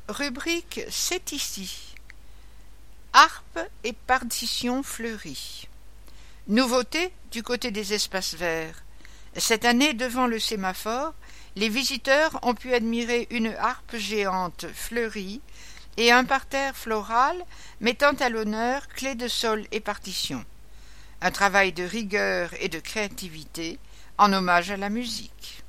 Rubrique C'est ici. Harpe et partition fleurie. Nouveauté du côté des espaces verts. Cette année, devant le sémaphore, les visiteurs ont pu admirer une harpe géante fleurie et un parterre floral mettant à l'honneur clés de sol et partition. Un travail de rigueur et de créativité en hommage à la musique.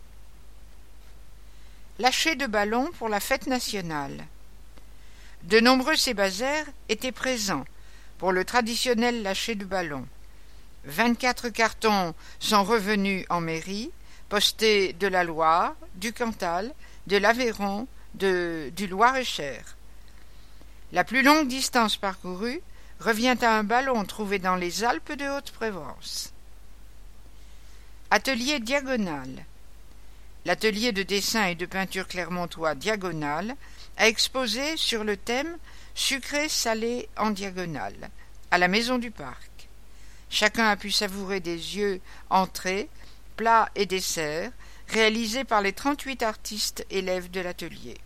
Lâcher de ballons pour la fête nationale. De nombreux sébazaires étaient présents pour le traditionnel lâcher de ballons. 24 cartons sont revenus en mairie, postés de la Loire, du Cantal, de l'Aveyron, du Loir-et-Cher. La plus longue distance parcourue revient à un ballon trouvé dans les Alpes de Haute-Provence. Atelier Diagonale. L'atelier de dessin et de peinture clermontois Diagonale a exposé sur le thème « Sucré-salé en diagonale » à la Maison du Parc. Chacun a pu savourer des yeux, entrées, plats et desserts réalisés par les 38 artistes élèves de l'atelier.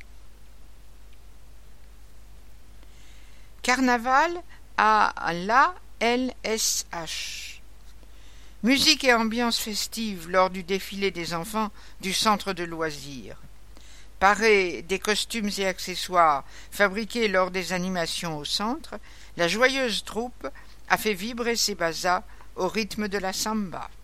Carnaval à l'ALSH. Musique et ambiance festive lors du défilé des enfants du centre de loisirs. Parée des costumes et accessoires fabriqués lors des animations au centre, la joyeuse troupe a fait vibrer ses bazas au rythme de la samba.